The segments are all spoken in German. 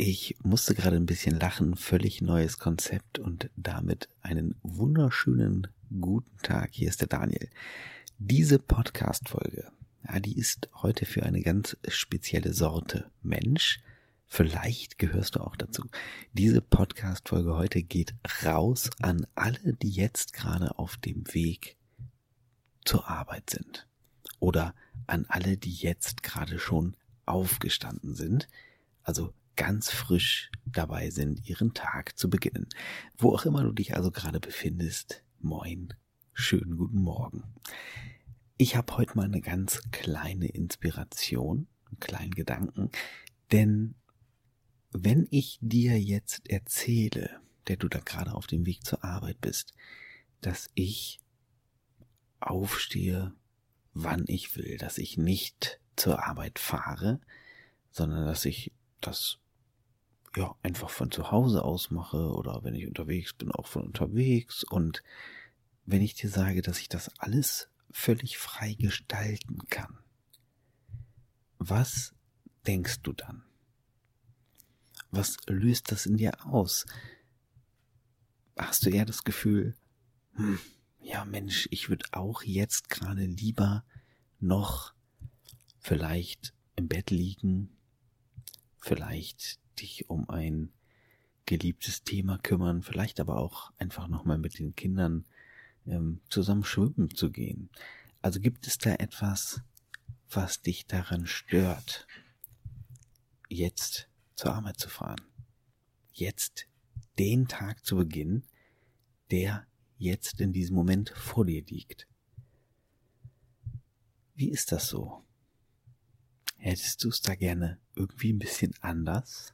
Ich musste gerade ein bisschen lachen, völlig neues Konzept und damit einen wunderschönen guten Tag. Hier ist der Daniel. Diese Podcast-Folge, die ist heute für eine ganz spezielle Sorte Mensch. Vielleicht gehörst du auch dazu. Diese Podcast-Folge heute geht raus an alle, die jetzt gerade auf dem Weg zur Arbeit sind. Oder an alle, die jetzt gerade schon aufgestanden sind. Also ganz frisch dabei sind, ihren Tag zu beginnen. Wo auch immer du dich also gerade befindest, moin, schönen guten Morgen. Ich habe heute mal eine ganz kleine Inspiration, einen kleinen Gedanken, denn wenn ich dir jetzt erzähle, der du da gerade auf dem Weg zur Arbeit bist, dass ich aufstehe, wann ich will, dass ich nicht zur Arbeit fahre, sondern dass ich das einfach von zu Hause aus mache oder wenn ich unterwegs bin, auch von unterwegs. Und wenn ich dir sage, dass ich das alles völlig frei gestalten kann, was denkst du dann? Was löst das in dir aus? Hast du eher das Gefühl, ja Mensch, ich würde auch jetzt gerade lieber noch vielleicht im Bett liegen, vielleicht dich um ein geliebtes Thema kümmern, vielleicht aber auch einfach nochmal mit den Kindern zusammen schwimmen zu gehen. Also gibt es da etwas, was dich daran stört, jetzt zur Arbeit zu fahren? Jetzt den Tag zu beginnen, der jetzt in diesem Moment vor dir liegt. Wie ist das so? Hättest du es da gerne irgendwie ein bisschen anders?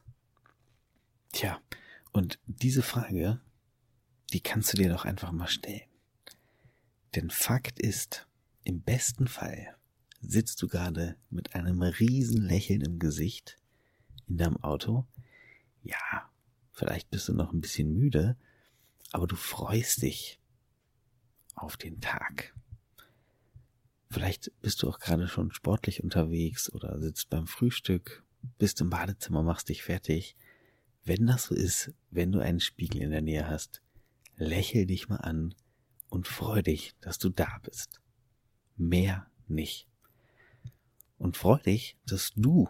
Tja, und diese Frage, die kannst du dir doch einfach mal stellen. Denn Fakt ist, im besten Fall sitzt du gerade mit einem riesen Lächeln im Gesicht in deinem Auto. Ja, vielleicht bist du noch ein bisschen müde, aber du freust dich auf den Tag. Vielleicht bist du auch gerade schon sportlich unterwegs oder sitzt beim Frühstück, bist im Badezimmer, machst dich fertig. Wenn das so ist, wenn du einen Spiegel in der Nähe hast, lächel dich mal an und freu dich, dass du da bist. Mehr nicht. Und freu dich, dass du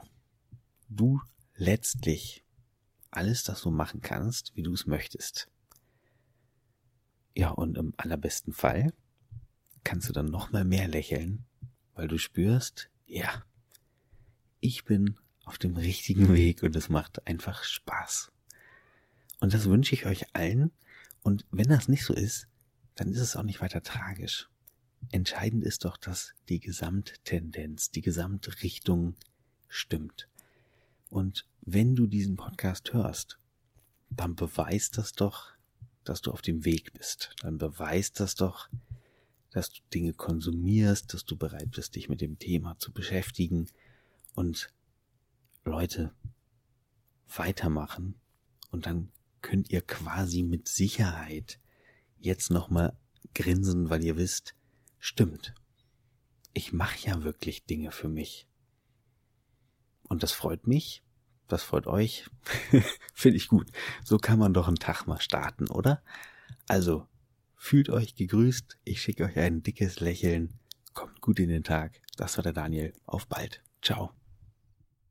letztlich alles das so machen kannst, wie du es möchtest. Ja, und im allerbesten Fall kannst du dann noch mal mehr lächeln, weil du spürst, ja, ich bin auf dem richtigen Weg und es macht einfach Spaß. Und das wünsche ich euch allen. Und wenn das nicht so ist, dann ist es auch nicht weiter tragisch. Entscheidend ist doch, dass die Gesamttendenz, die Gesamtrichtung stimmt. Und wenn du diesen Podcast hörst, dann beweist das doch, dass du auf dem Weg bist. Dann beweist das doch, dass du Dinge konsumierst, dass du bereit bist, dich mit dem Thema zu beschäftigen und Leute, weitermachen und dann könnt ihr quasi mit Sicherheit jetzt nochmal grinsen, weil ihr wisst, stimmt, ich mache ja wirklich Dinge für mich. Und das freut mich, das freut euch, finde ich gut. So kann man doch einen Tag mal starten, oder? Also, fühlt euch gegrüßt, ich schicke euch ein dickes Lächeln, kommt gut in den Tag. Das war der Daniel, auf bald, ciao.